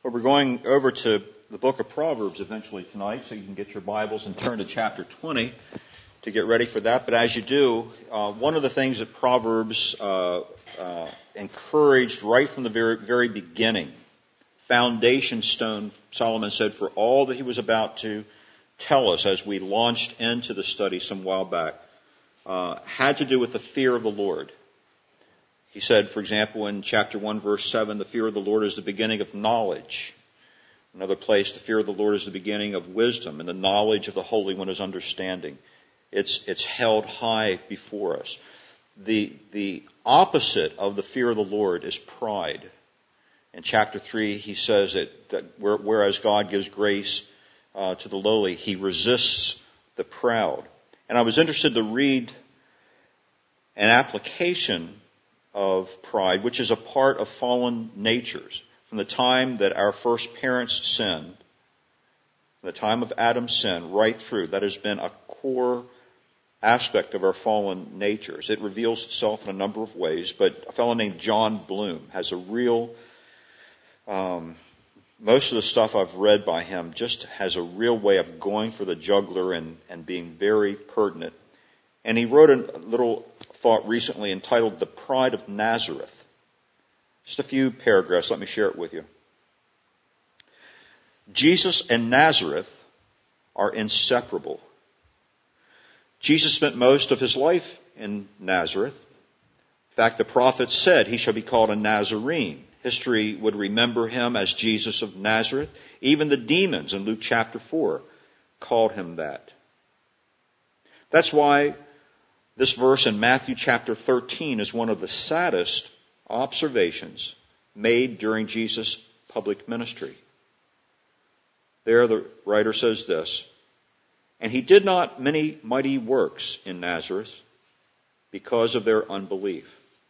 Well, we're going over to the book of Proverbs eventually tonight, so you can get your Bibles and turn to chapter 20 to get ready for that. But as you do, one of the things that Proverbs encouraged right from the very beginning, foundation stone, Solomon said, for all that he was about to tell us as we launched into the study some while back, had to do with the fear of the Lord. He said, for example, in chapter 1, verse 7, the fear of the Lord is the beginning of knowledge. Another place, the fear of the Lord is the beginning of wisdom, and the knowledge of the Holy One is understanding. It's held high before us. The opposite of the fear of the Lord is pride. In chapter 3, he says that whereas God gives grace to the lowly, he resists the proud. And I was interested to read an application of pride, which is a part of fallen natures. From the time that our first parents sinned, from the time of Adam's sin, right through, that has been a core aspect of our fallen natures. It reveals itself in a number of ways, but a fellow named John Bloom has a real, most of the stuff I've read by him just has a real way of going for the jugular and being very pertinent. And he wrote a little thought recently entitled The Pride of Nazareth. Just a few paragraphs, let me share it with you. Jesus and Nazareth are inseparable. Jesus spent most of his life in Nazareth. In fact, the prophets said he shall be called a Nazarene. History would remember him as Jesus of Nazareth. Even the demons in Luke chapter 4 called him that. That's why this verse in Matthew chapter 13 is one of the saddest observations made during Jesus' public ministry. There the writer says this, and he did not many mighty works in Nazareth because of their unbelief.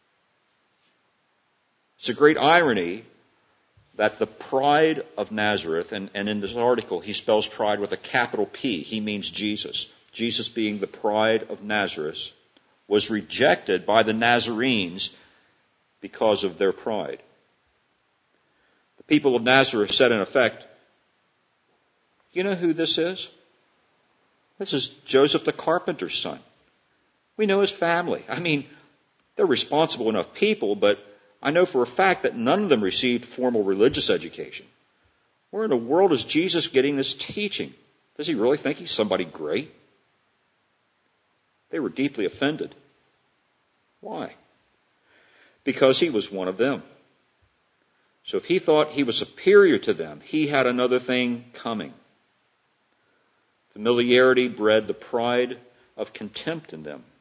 It's a great irony that the pride of Nazareth, and in this article he spells pride with a capital P. He means Jesus. Jesus being the pride of Nazareth, was rejected by the Nazarenes because of their pride. The people of Nazareth said in effect, you know who this is? This is Joseph the carpenter's son. We know his family. I mean, they're responsible enough people, but I know for a fact that none of them received formal religious education. Where in the world is Jesus getting this teaching? Does he really think he's somebody great? They were deeply offended. Why? Because he was one of them. So if he thought he was superior to them, he had another thing coming. Familiarity bred the pride of contempt in them.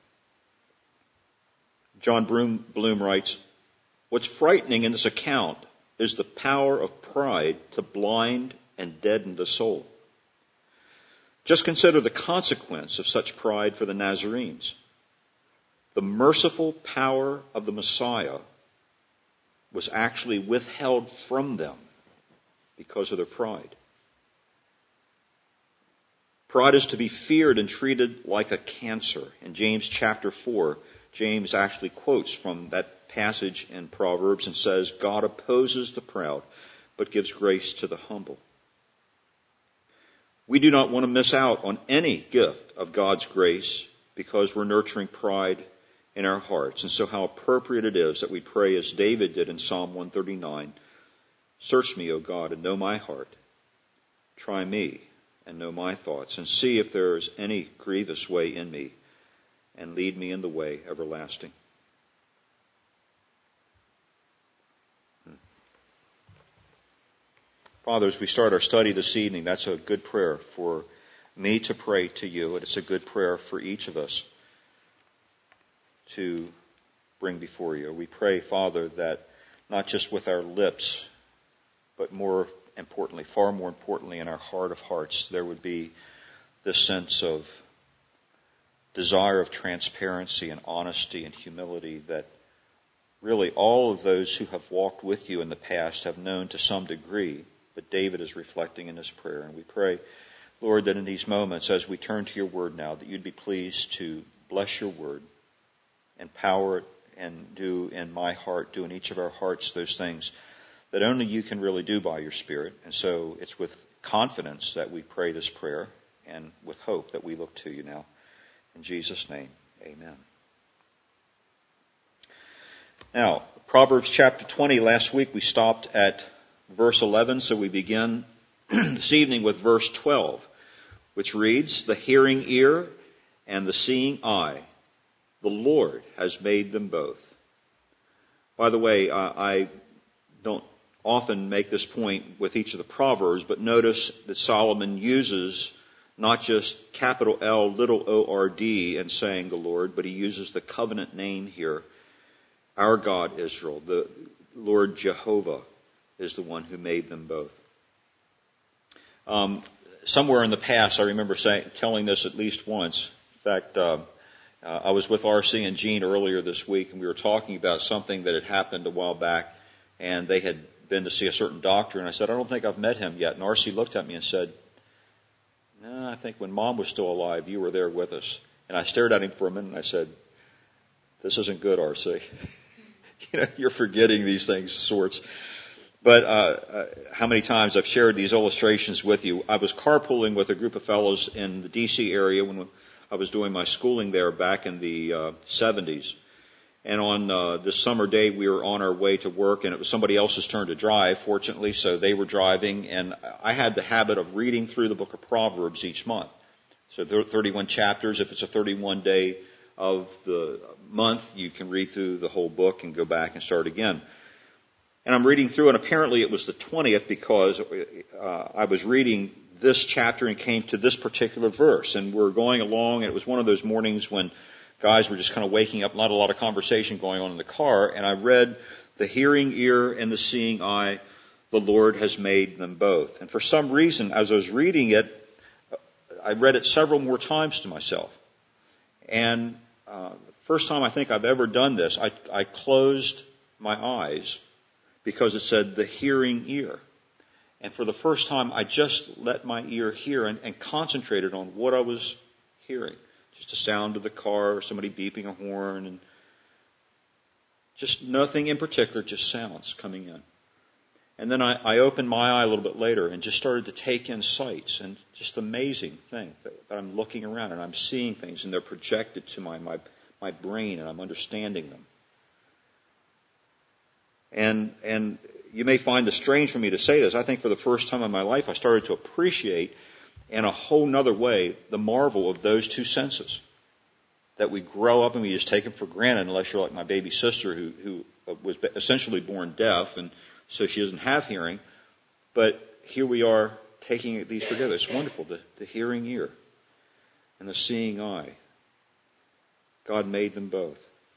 John Bloom writes, what's frightening in this account is the power of pride to blind and deaden the soul. Just consider the consequence of such pride for the Nazarenes. The merciful power of the Messiah was actually withheld from them because of their pride. Pride is to be feared and treated like a cancer. In James chapter 4, James actually quotes from that passage in Proverbs and says, God opposes the proud, but gives grace to the humble. We do not want to miss out on any gift of God's grace because we're nurturing pride in our hearts. And so how appropriate it is that we pray as David did in Psalm 139, search me, O God, and know my heart. Try me and know my thoughts, and see if there is any grievous way in me, and lead me in the way everlasting. Father, as we start our study this evening, that's a good prayer for me to pray to you, and it's a good prayer for each of us to bring before you. We pray, Father, that not just with our lips, but more importantly, far more importantly, in our heart of hearts, there would be this sense of desire of transparency and honesty and humility that really all of those who have walked with you in the past have known to some degree, but David is reflecting in his prayer. And we pray, Lord, that in these moments, as we turn to your word now, that you'd be pleased to bless your word, empower it, and do in my heart, do in each of our hearts those things that only you can really do by your Spirit. And so it's with confidence that we pray this prayer and with hope that we look to you now. In Jesus' name, amen. Now, Proverbs chapter 20, last week we stopped at verse 11, so we begin this evening with verse 12, which reads, "The hearing ear and the seeing eye, the Lord has made them both." By the way, I don't often make this point with each of the Proverbs, but notice that Solomon uses not just capital L, little O-R-D in saying the Lord, but he uses the covenant name here. Our God, Israel, the Lord Jehovah is the one who made them both. Somewhere in the past, I remember telling this at least once. In fact, I was with R.C. and Jean earlier this week, and we were talking about something that had happened a while back, and they had been to see a certain doctor, and I said, "I don't think I've met him yet." And R.C. looked at me and said, "No, I think when Mom was still alive, you were there with us." And I stared at him for a minute, and I said, "This isn't good, R.C. You're forgetting these things, sorts." But how many times I've shared these illustrations with you. I was carpooling with a group of fellows in the D.C. area when I was doing my schooling there back in the 70s. And on this summer day, we were on our way to work, and it was somebody else's turn to drive, fortunately, so they were driving. And I had the habit of reading through the book of Proverbs each month. So there are 31 chapters. If it's a 31-day of the month, you can read through the whole book and go back and start again. And I'm reading through, and apparently it was the 20th because I was reading this chapter and came to this particular verse. And we're going along, and it was one of those mornings when guys were just kind of waking up, not a lot of conversation going on in the car, and I read, "The hearing ear and the seeing eye, the Lord has made them both." And for some reason, as I was reading it, I read it several more times to myself. And the first time I think I've ever done this, I closed my eyes because it said the hearing ear. And for the first time, I just let my ear hear and concentrated on what I was hearing. Just the sound of the car, or somebody beeping a horn, and just nothing in particular, just sounds coming in. And then I opened my eye a little bit later and just started to take in sights, and just amazing thing that I'm looking around and I'm seeing things, and they're projected to my brain, and I'm understanding them. And you may find this strange for me to say this. I think for the first time in my life, I started to appreciate in a whole nother way the marvel of those two senses. That we grow up and we just take them for granted, unless you're like my baby sister who was essentially born deaf, and so she doesn't have hearing. But here we are taking these together. It's wonderful, the hearing ear and the seeing eye. God made them both.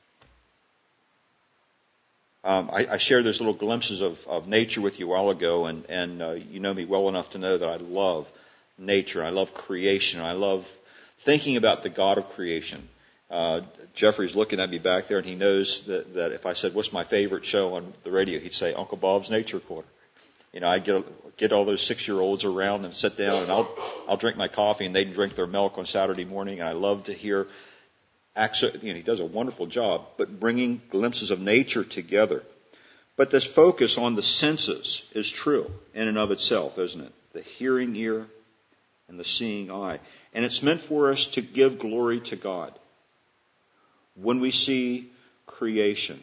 I shared those little glimpses of nature with you a while ago, and you know me well enough to know that I love nature. I love creation. I love thinking about the God of creation. Jeffrey's looking at me back there, and he knows that if I said, "What's my favorite show on the radio?" he'd say, "Uncle Bob's Nature Corner." I'd get all those 6-year-olds around and sit down, and I'll drink my coffee, and they'd drink their milk on Saturday morning, and I love to hear. He does a wonderful job, but bringing glimpses of nature together. But this focus on the senses is true in and of itself, isn't it? The hearing ear and the seeing eye. And it's meant for us to give glory to God. When we see creation,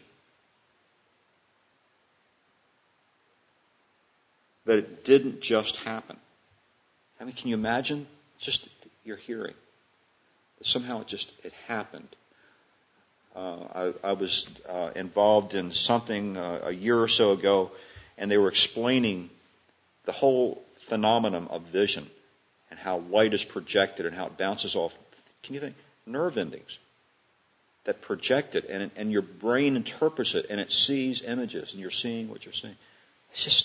that it didn't just happen. I mean, can you imagine? Just your hearing. Somehow it happened. I was involved in something a year or so ago, and they were explaining the whole phenomenon of vision and how light is projected and how it bounces off. Can you think? Nerve endings that project it, and your brain interprets it, and it sees images, and you're seeing what you're seeing. It's just,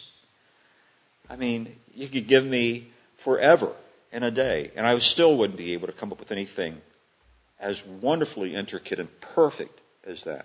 you could give me forever in a day, and I still wouldn't be able to come up with anything as wonderfully intricate and perfect as that.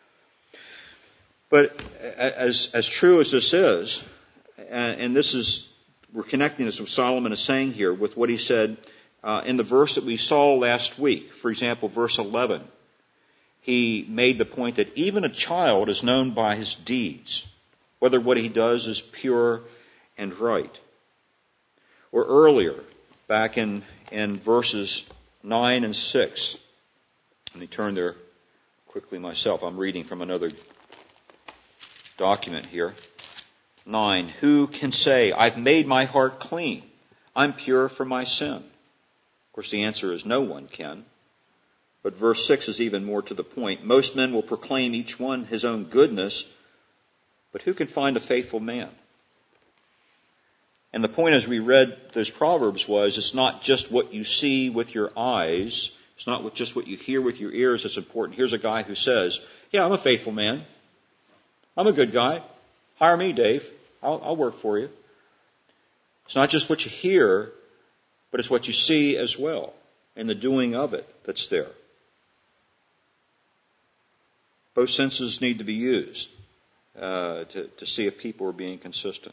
But as true as this is, and this is, we're connecting this with Solomon is saying here with what he said in the verse that we saw last week. For example, verse 11. He made the point that even a child is known by his deeds. whether what he does is pure and right. Or earlier, back in verses 9 and 6. Let me turn there quickly myself. I'm reading from another document here. 9. Who can say, I've made my heart clean. I'm pure from my sin. Of course, the answer is no one can. But verse 6 is even more to the point. Most men will proclaim each one his own goodness, but who can find a faithful man? And the point as we read those Proverbs was, it's not just what you see with your eyes. It's not just what you hear with your ears that's important. Here's a guy who says, yeah, I'm a faithful man. I'm a good guy. Hire me, Dave. I'll work for you. It's not just what you hear, but it's what you see as well, and the doing of it that's there. Both senses need to be used to see if people are being consistent.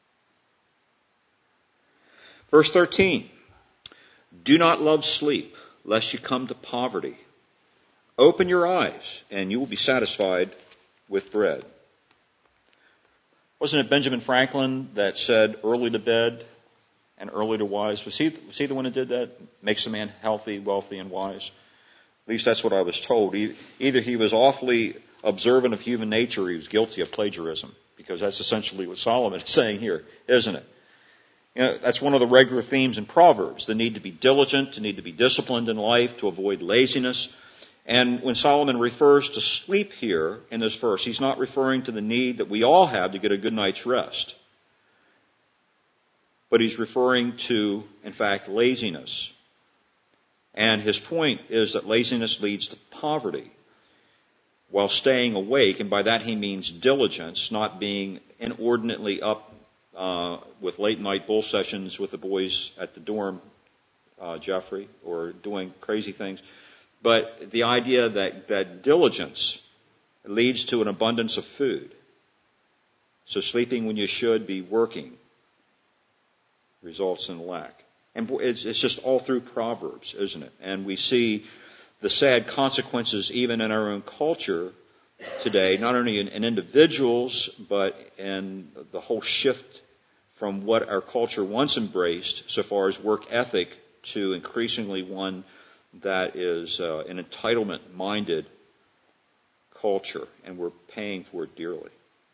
Verse 13. Do not love sleep, lest you come to poverty. Open your eyes, and you will be satisfied with bread. Wasn't it Benjamin Franklin that said, early to bed and early to wise? Was he the one who did that? Makes a man healthy, wealthy, and wise. At least that's what I was told. Either he was awfully observant of human nature, or he was guilty of plagiarism, because that's essentially what Solomon is saying here, isn't it? You know, that's one of the regular themes in Proverbs, the need to be diligent, the need to be disciplined in life, to avoid laziness. And when Solomon refers to sleep here in this verse, he's not referring to the need that we all have to get a good night's rest. But he's referring to, in fact, laziness. And his point is that laziness leads to poverty, while staying awake, and by that he means diligence, not being inordinately up with late night bull sessions with the boys at the dorm, Jeffrey, or doing crazy things. But the idea that diligence leads to an abundance of food. So sleeping when you should be working results in lack. And it's just all through Proverbs, isn't it? And we see the sad consequences even in our own culture today, not only in individuals, but in the whole shift from what our culture once embraced so far as work ethic to increasingly one that is an entitlement-minded culture, and we're paying for it dearly.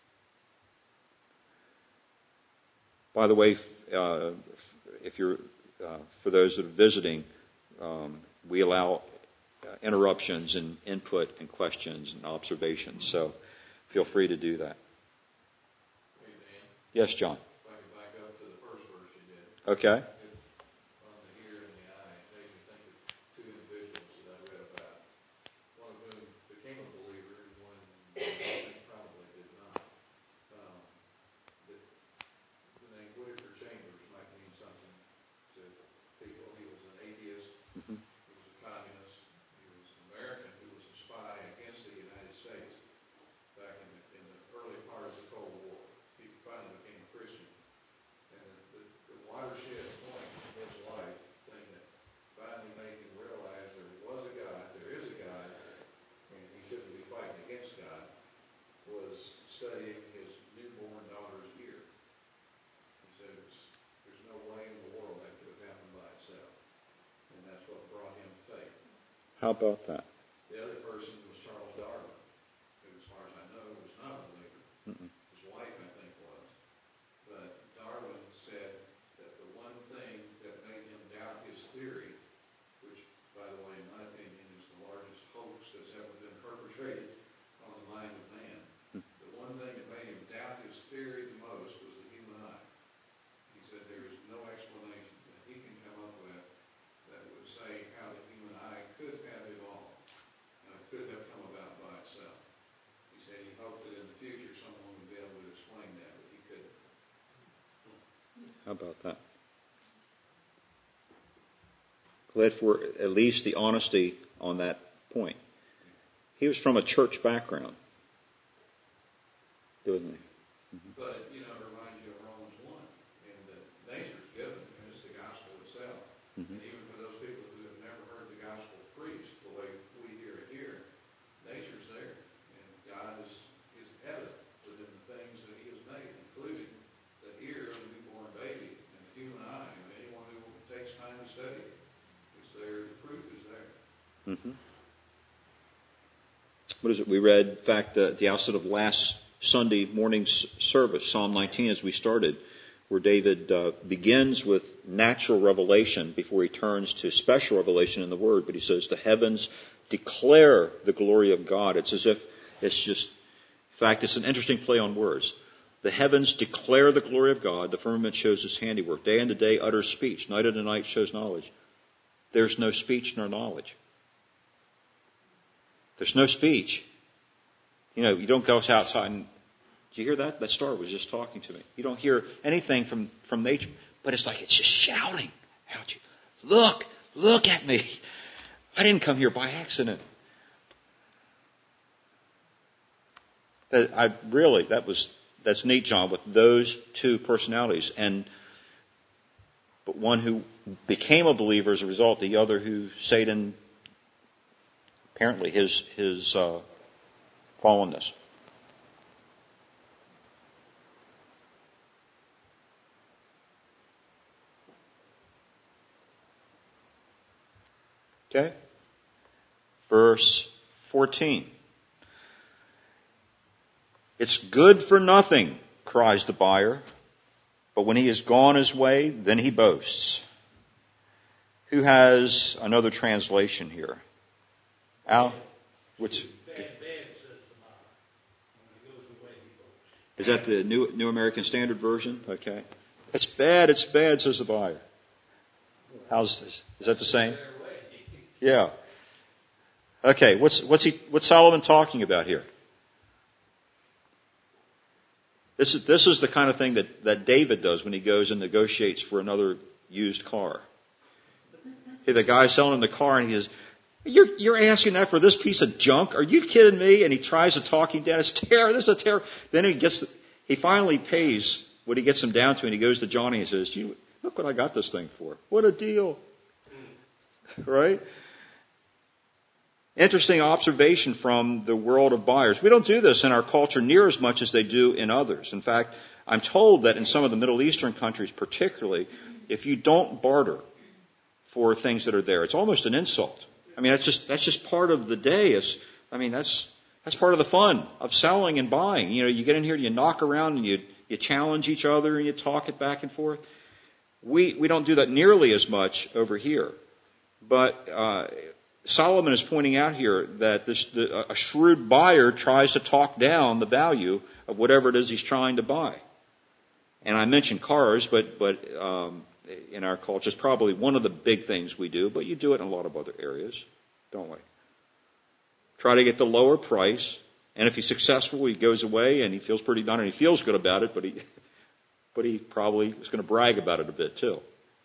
By the way, if you're for those that are visiting, we allow interruptions and input and questions and observations, so feel free to do that. Hey, Dan. Yes, John. If I could back up to the first verse you did. Okay. On the ear and the eye, it made me think of two individuals that I read about. One of whom became a believer, and one probably did not. The name Whitaker Chambers might mean something to people. He was an atheist. Mm-hmm. He was a communist. He was an American who was a spy against the United States back in the early part of the Cold War. He finally became a Christian. And the watershed point in his life, thing that finally made him realize there is a God, and he shouldn't be fighting against God, was studying his newborn daughter's ear. He said there's no way in the world that could have happened by itself. And that's what brought him faith. How about that? The other person was Charles Darwin, who, as far as I know, was not a believer. Mm-mm. His wife, I think, was. But Darwin said that the one thing that made him doubt his theory, which, by the way, in my opinion, is the largest hoax that's ever been perpetrated on the mind of man, the one thing that made him doubt his theory the most was the human eye. He said there is no explanation that he can come up with that would say how the human eye could have evolved, could have come about by itself. He said he hoped that in the future someone would be able to explain that, but he couldn't. How about that? Glad for at least the honesty on that point. He was from a church background, wasn't he? Mm-hmm. But, it reminds you of Romans 1, and that nature's given, and it's the gospel itself. Mm-hmm. And even for those people who have never heard the gospel preached the way we hear it here, nature's there, and God is evident within the things that he has Mm-hmm. What is it? We read, in fact, at the outset of last Sunday morning's service, Psalm 19, as we started, where David begins with natural revelation before he turns to special revelation in the Word. But he says, the heavens declare the glory of God. It's as if it's just, in fact, it's an interesting play on words. The heavens declare the glory of God. The firmament shows His handiwork. Day unto day utters speech. Night unto night shows knowledge. There's no speech nor knowledge. There's no speech. You know, you don't go outside and, do you hear that? That star was just talking to me. You don't hear anything from nature, but it's like it's just shouting at you. Look at me. I didn't come here by accident. That's neat, John, with those two personalities, but one who became a believer as a result, the other who Satan, apparently his fallenness. Okay? Verse 14. It's good for nothing, cries the buyer, but when he has gone his way, then he boasts. Who has another translation here? Al? Which? Is that the New American Standard Version? Okay. It's bad, says the buyer. How's this? Is that the same? Yeah. Okay, what's Solomon talking about here? This is the kind of thing that David does when he goes and negotiates for another used car. Hey, the guy's selling him the car and he says, You're asking that for this piece of junk? Are you kidding me? And he tries to talk him down. It's terror. This is a terror. Then he finally pays what he gets him down to, and he goes to Johnny and says, look what I got this thing for. What a deal. Right? Interesting observation from the world of buyers. We don't do this in our culture near as much as they do in others. In fact, I'm told that in some of the Middle Eastern countries particularly, if you don't barter for things that are there, it's almost an insult. I mean, that's just part of the day. That's part of the fun of selling and buying. You know, you get in here and you knock around and you challenge each other and you talk it back and forth. We don't do that nearly as much over here. But Solomon is pointing out here that a shrewd buyer tries to talk down the value of whatever it is he's trying to buy. And I mentioned cars, but in our culture, it's probably one of the big things we do, but you do it in a lot of other areas, don't we? Try to get the lower price, and if he's successful, he goes away and he feels pretty done, and he feels good about it, but he probably is going to brag about it a bit too.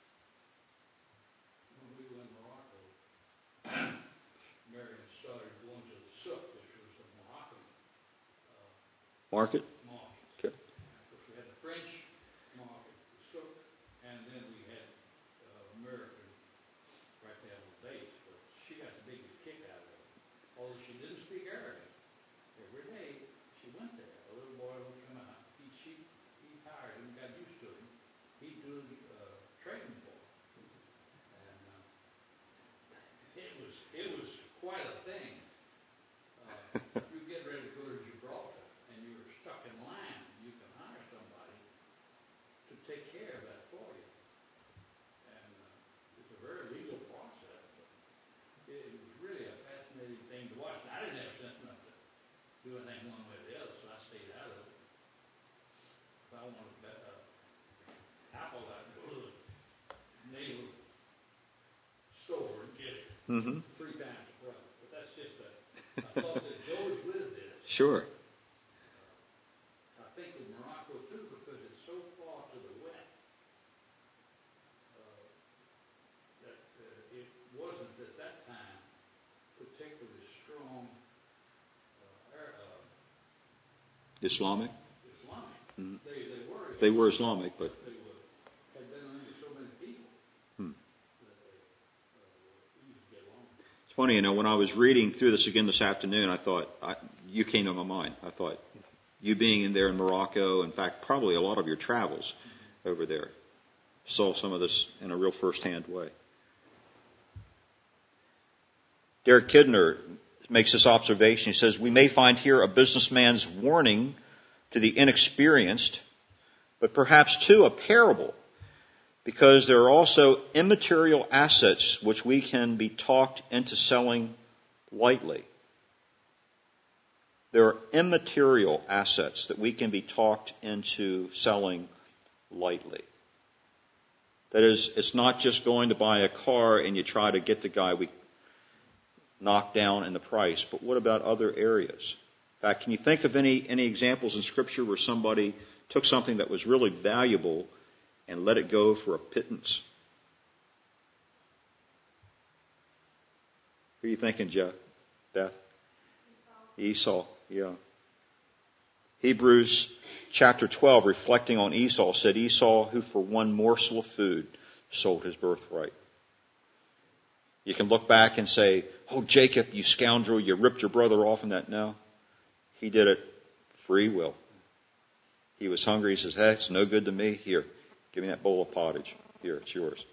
Market? Okay. We had the French market, the souk, and then we had American right there on the base. But she got the biggest kick out of it. Although she didn't speak Arabic. Every day she went there. A little boy would come out. He hired him, got used to him. He'd do training for him. And it was quite a thing. You get ready to go to Gibraltar. You're stuck in line, you can hire somebody to take care of that for you. And it's a very legal process. It was really a fascinating thing to watch. And I didn't have sense enough to do anything one way or the other, so I stayed out of it. If I wanted apple, I'd go to the naval store and get it 3 times the price. But that's just I thought that goes with this. Sure. Islamic? Mm-hmm. They were Islamic, but had been under so many people that they get along. It's funny, when I was reading through this again this afternoon, I thought, you came to my mind. I thought, you being in there in Morocco, in fact, probably a lot of your travels over there, saw some of this in a real first-hand way. Derek Kidner makes this observation. He says, we may find here a businessman's warning to the inexperienced, but perhaps too a parable, because there are also immaterial assets which we can be talked into selling lightly. There are immaterial assets that we can be talked into selling lightly. That is, it's not just going to buy a car and you try to get the guy we knock down in the price, but what about other areas? In fact, can you think of any examples in Scripture where somebody took something that was really valuable and let it go for a pittance? Who are you thinking, Jeff? Beth? Esau, yeah. Hebrews chapter 12, reflecting on Esau, said Esau, who for one morsel of food sold his birthright. You can look back and say, oh, Jacob, you scoundrel, you ripped your brother off in that. No. He did it free will. He was hungry. He says, hey, it's no good to me. Here, give me that bowl of pottage. Here, it's yours.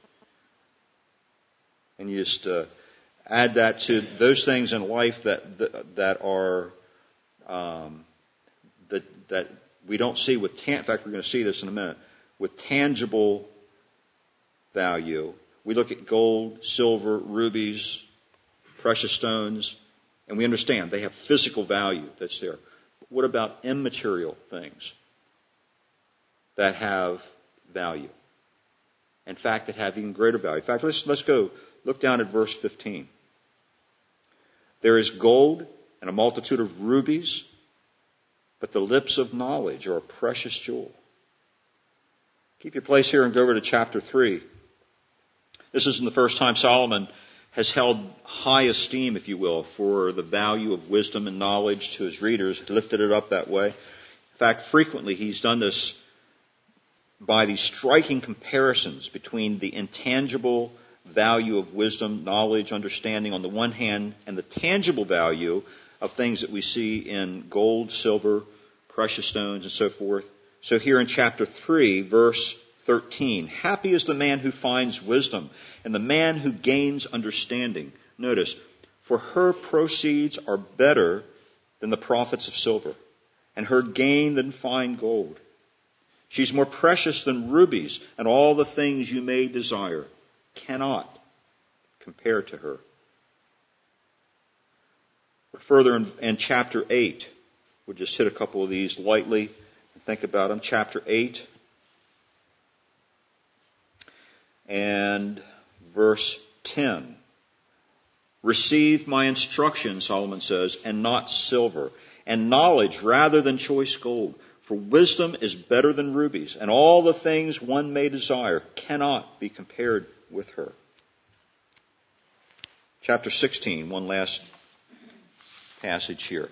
And you just add that to those things in life that are that we don't see with in fact, we're going to see this in a minute, with tangible value. We look at gold, silver, rubies, precious stones, and we understand they have physical value that's there. But what about immaterial things that have value? In fact, that have even greater value. In fact, let's go look down at verse 15. There is gold and a multitude of rubies, but the lips of knowledge are a precious jewel. Keep your place here and go over to chapter 3. This isn't the first time Solomon has held high esteem, if you will, for the value of wisdom and knowledge to his readers, lifted it up that way. In fact, frequently he's done this by these striking comparisons between the intangible value of wisdom, knowledge, understanding on the one hand, and the tangible value of things that we see in gold, silver, precious stones, and so forth. So here in chapter 3, verse 13, happy is the man who finds wisdom and the man who gains understanding. Notice, for her proceeds are better than the profits of silver, and her gain than fine gold. She's more precious than rubies, and all the things you may desire cannot compare to her. Further in chapter 8, we'll just hit a couple of these lightly and think about them. Chapter 8 and verse 10. Receive my instruction, Solomon says, and not silver, and knowledge rather than choice gold. For wisdom is better than rubies, and all the things one may desire cannot be compared with her. Chapter 16, one last passage here.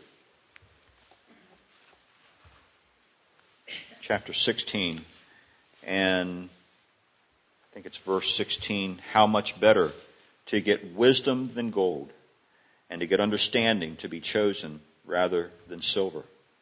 Chapter 16, and I think it's verse 16. How much better to get wisdom than gold, and to get understanding to be chosen rather than silver.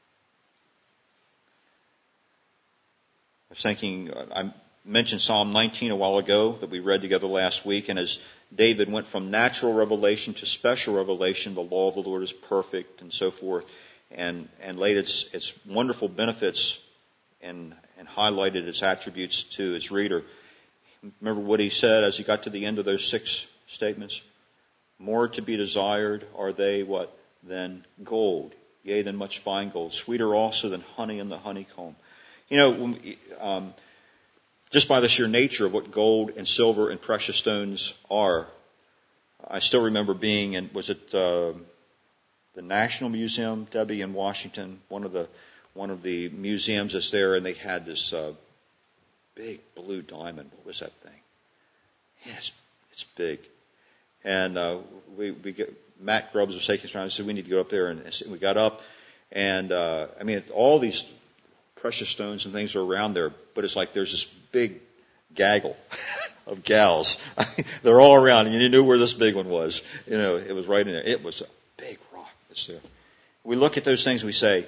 I was thinking, I mentioned Psalm 19 a while ago that we read together last week, and as David went from natural revelation to special revelation, the law of the Lord is perfect, and so forth, and laid its wonderful benefits and highlighted its attributes to his reader. Remember what he said as he got to the end of those 6 statements? More to be desired are they what? Than gold, yea, than much fine gold, sweeter also than honey in the honeycomb. You know, just by the sheer nature of what gold and silver and precious stones are, I still remember being in, was it the National Museum, Debbie, in Washington, one of the museums that's there, and they had this big blue diamond. What was that thing? Yes, it's big. And Matt Grubbs was taking us around and said, we need to go up there. And we got up, and all these precious stones and things are around there, but it's like there's this big gaggle of gals. They're all around, and you knew where this big one was. You know, it was right in there. It was a big rock that's there. We look at those things and we say,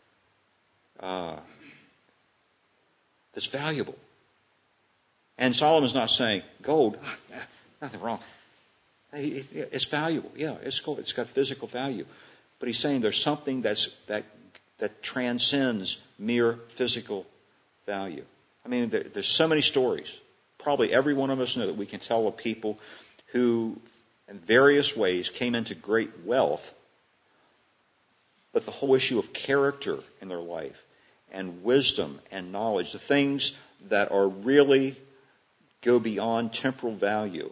that's valuable. And Solomon's not saying, gold, nothing wrong. It's valuable. Yeah, it's cool. It's got physical value. But he's saying there's something that transcends mere physical value. I mean, there's so many stories. Probably every one of us know that we can tell of people who, in various ways, came into great wealth, but the whole issue of character in their life and wisdom and knowledge, the things that are really go beyond temporal value,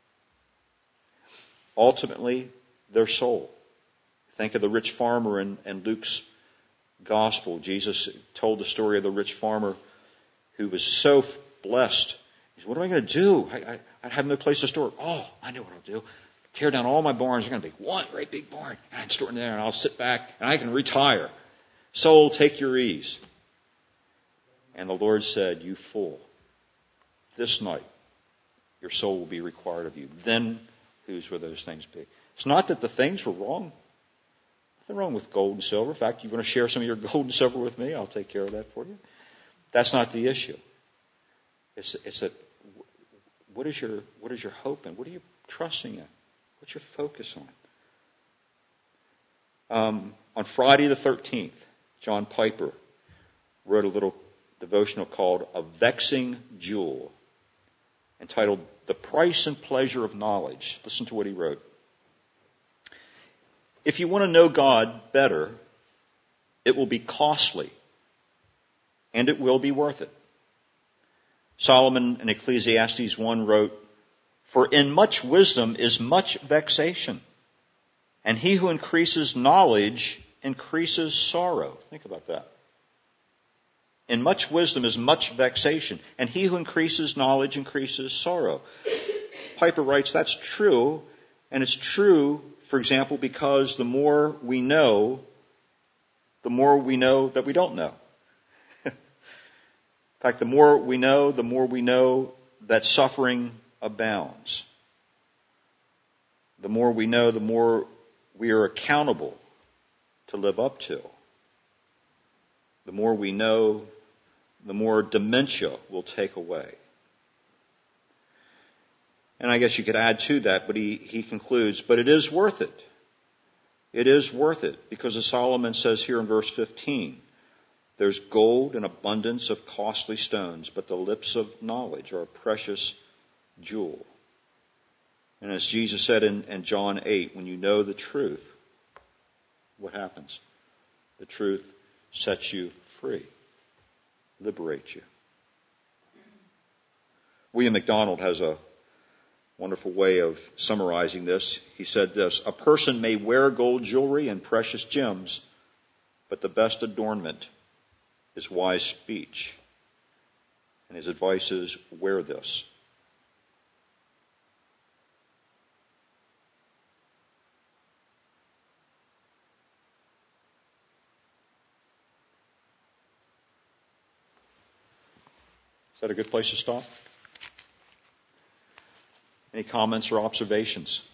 ultimately, their soul. Think of the rich farmer in Luke's gospel. Jesus told the story of the rich farmer who was so blessed. He said, what am I going to do? I have no place to store it. Oh, I know what I'll do. Tear down all my barns. There's going to be one great big barn. And I can store it in there, and I'll sit back, and I can retire. Soul, take your ease. And the Lord said, you fool, this night your soul will be required of you. Then whose will those things be? It's not that the things were wrong. Nothing wrong with gold and silver. In fact, you want to share some of your gold and silver with me? I'll take care of that for you. That's not the issue. It's that what is your hope in? What are you trusting in? What's your focus on? On Friday the 13th, John Piper wrote a little devotional called A Vexing Jewel, entitled The Price and Pleasure of Knowledge. Listen to what he wrote. If you want to know God better, it will be costly, and it will be worth it. Solomon in Ecclesiastes 1 wrote, for in much wisdom is much vexation, and he who increases knowledge increases sorrow. Think about that. In much wisdom is much vexation, and he who increases knowledge increases sorrow. Piper writes, that's true, and it's true, for example, because the more we know that we don't know. In fact, the more we know that suffering abounds. The more we know, the more we are accountable to live up to. The more we know, the more dementia will take away. And I guess you could add to that, but he concludes, but it is worth it. It is worth it, because as Solomon says here in verse 15, there's gold and abundance of costly stones, but the lips of knowledge are a precious jewel. And as Jesus said in John 8, when you know the truth, what happens? The truth sets you free, liberates you. William MacDonald has a wonderful way of summarizing this. He said this, a person may wear gold jewelry and precious gems, but the best adornment is wise speech. And his advice is, wear this. Is that a good place to stop? Any comments or observations?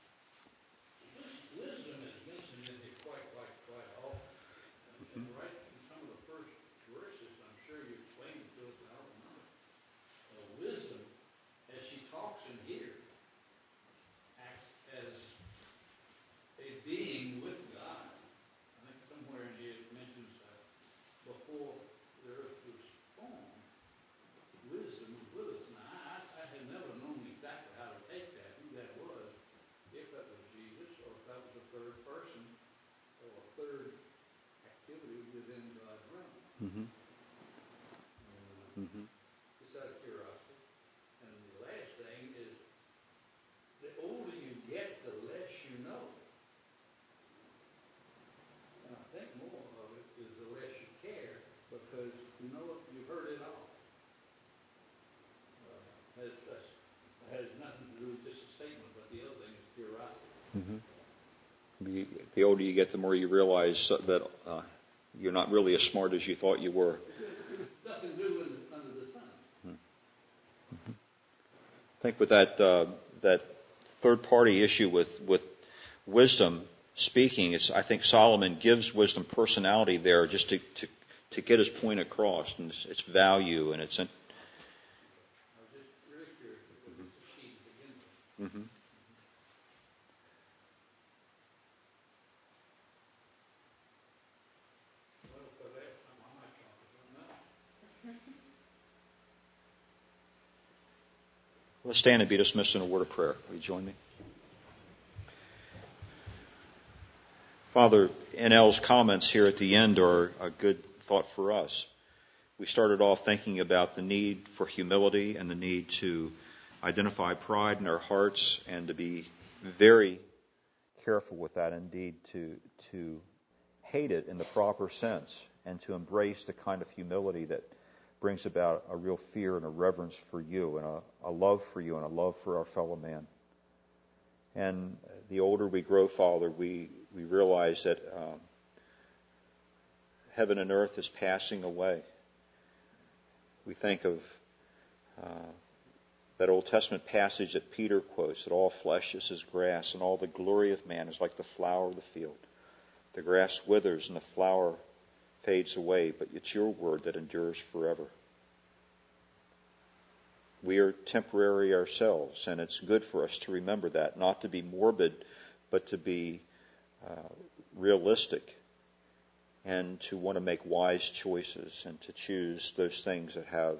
Wisdom is mentioned in it quite often. And right in some of the first verses, I'm sure you explained it to us, and I don't remember. Wisdom, as she talks in here, acts as a being with God. I think somewhere in here it mentions before the earth was formed, wisdom was with us. Now, I had never known exactly how to take that, who that was, if that was Jesus, or if that was a third person, or a third activity within God's realm. Mm-hmm. Mm-hmm. Just out of curiosity. And the last thing is, the older you get, the less you know. And I think more of it is the less you care, because you know it, you've heard it all. Has nothing to do with just a statement, but the other thing is curiosity. Mm-hmm. The older you get, the more you realize that you're not really as smart as you thought you were. Nothing new under the sun. Mm-hmm. I think with that third-party issue with wisdom speaking, I think Solomon gives wisdom personality there just to get his point across, and its value and its. Mm-hmm. Let's stand and be dismissed in a word of prayer. Will you join me? Father, NL's comments here at the end are a good thought for us. We started off thinking about the need for humility and the need to identify pride in our hearts and to be very careful with that, indeed, to hate it in the proper sense and to embrace the kind of humility that brings about a real fear and a reverence for you and a love for you and a love for our fellow man. And the older we grow, Father, we realize that heaven and earth is passing away. We think of that Old Testament passage that Peter quotes, that all flesh is as grass and all the glory of man is like the flower of the field. The grass withers and the flower fades away, but it's your word that endures forever. We are temporary ourselves, and it's good for us to remember that, not to be morbid, but to be realistic and to want to make wise choices and to choose those things that have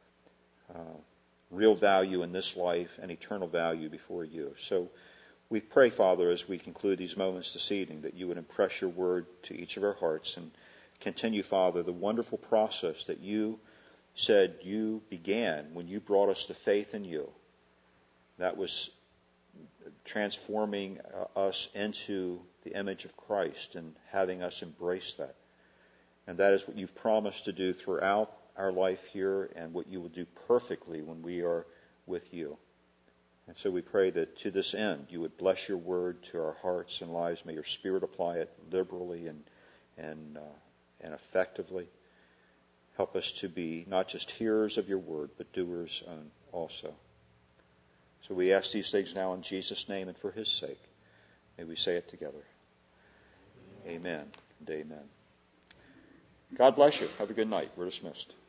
real value in this life and eternal value before you. So we pray, Father, as we conclude these moments this evening, that you would impress your word to each of our hearts and continue, Father, the wonderful process that you said you began when you brought us to faith in you. That was transforming us into the image of Christ and having us embrace that. And that is what you've promised to do throughout our life here and what you will do perfectly when we are with you. And so we pray that to this end you would bless your word to our hearts and lives. May your Spirit apply it liberally and effectively. Help us to be not just hearers of your word, but doers also. So we ask these things now in Jesus' name and for his sake. May we say it together. Amen and amen. God bless you. Have a good night. We're dismissed.